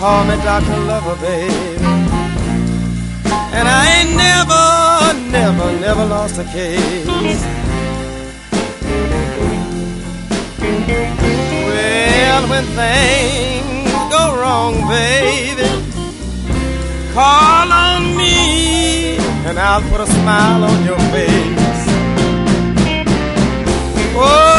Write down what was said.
call me Dr. Lover, baby. And I ain't never lost a case. Well, when things go wrong, baby, call on me and I'll put a smile on your face. Oh,